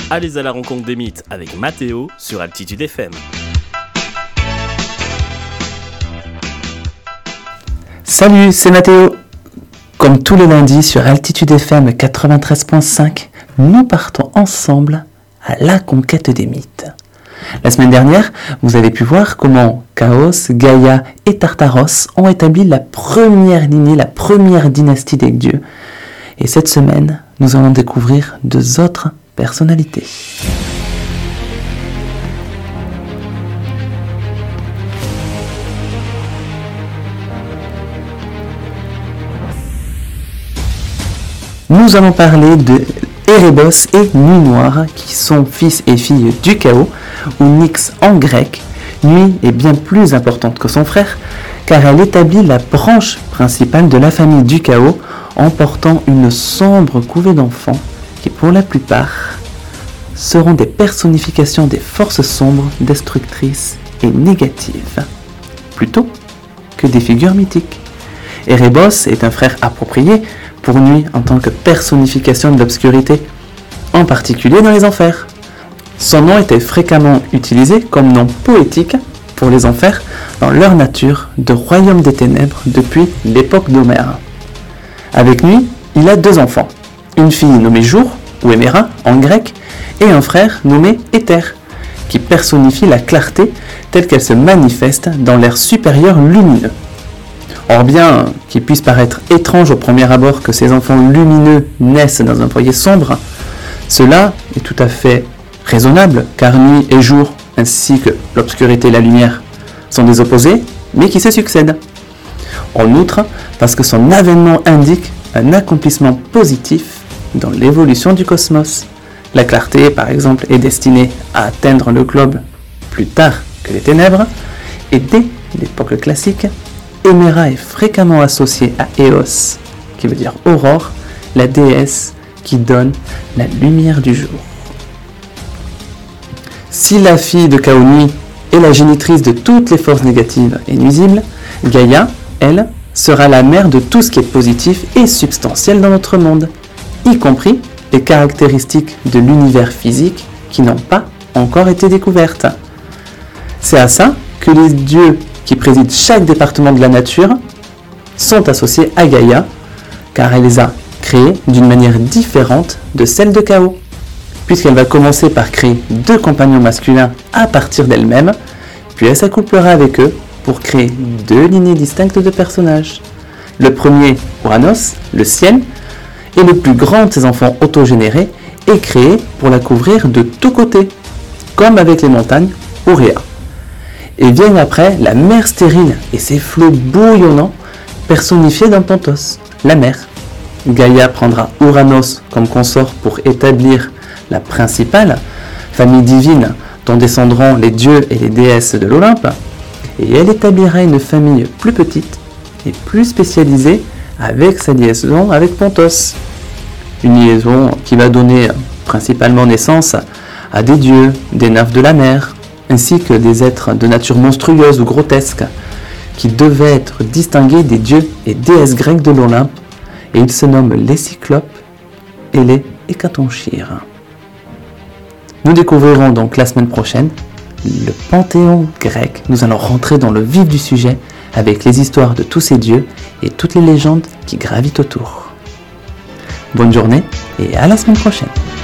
Allez à la rencontre des mythes avec Mathéo sur Altitude FM. Salut, c'est Mathéo. Comme tous les lundis sur Altitude FM 93.5, nous partons ensemble à la conquête des mythes. La semaine dernière, vous avez pu voir comment Chaos, Gaïa et Tartaros ont établi la première lignée, la première dynastie des dieux. Et cette semaine, nous allons découvrir deux autres personnalités. Nous allons parler de Erebos et Nuit Noire, qui sont fils et filles du chaos, ou Nyx en grec. Nuit est bien plus importante que son frère, car elle établit la branche principale de la famille du chaos, en portant une sombre couvée d'enfants, qui pour la plupart seront des personnifications des forces sombres, destructrices et négatives, plutôt que des figures mythiques. Erebos est un frère approprié pour Nuit en tant que personnification de l'obscurité, en particulier dans les enfers. Son nom était fréquemment utilisé comme nom poétique pour les enfers dans leur nature de royaume des ténèbres depuis l'époque d'Homère. Avec Nuit, il a deux enfants, une fille nommée Jour, ou Héméra en grec, et un frère nommé Éther, qui personnifie la clarté telle qu'elle se manifeste dans l'air supérieur lumineux. Or bien qu'il puisse paraître étrange au premier abord que ces enfants lumineux naissent dans un foyer sombre, cela est tout à fait raisonnable, car nuit et jour, ainsi que l'obscurité et la lumière, sont des opposés, mais qui se succèdent. En outre, parce que son avènement indique un accomplissement positif dans l'évolution du cosmos. La clarté, par exemple, est destinée à atteindre le globe plus tard que les ténèbres, et dès l'époque classique, Héméra est fréquemment associée à Eos, qui veut dire aurore, la déesse qui donne la lumière du jour. Si la fille de Chaos Nuit est la génitrice de toutes les forces négatives et nuisibles, Gaïa, elle, sera la mère de tout ce qui est positif et substantiel dans notre monde, y compris les caractéristiques de l'univers physique qui n'ont pas encore été découvertes. C'est à ça que les dieux qui président chaque département de la nature sont associés à Gaïa, car elle les a créés d'une manière différente de celle de Chaos, puisqu'elle va commencer par créer deux compagnons masculins à partir d'elle-même, puis elle s'accouplera avec eux pour créer deux lignées distinctes de personnages. Le premier, Uranos, le ciel, et le plus grand de ses enfants autogénérés, est créé pour la couvrir de tous côtés, comme avec les montagnes, Ourea. Et viennent après la mer stérile et ses flots bouillonnants, personnifiés dans Pontos, la mer. Gaïa prendra Uranos comme consort pour établir la principale famille divine dont descendront les dieux et les déesses de l'Olympe, et elle établira une famille plus petite et plus spécialisée avec sa liaison avec Pontos. Une liaison qui va donner principalement naissance à des dieux, des nymphes de la mer, ainsi que des êtres de nature monstrueuse ou grotesque, qui devaient être distingués des dieux et déesses grecques de l'Olympe, et ils se nomment les Cyclopes et les Hécatonchires. Nous découvrirons donc la semaine prochaine le panthéon grec. Nous allons rentrer dans le vif du sujet avec les histoires de tous ces dieux et toutes les légendes qui gravitent autour. Bonne journée et à la semaine prochaine.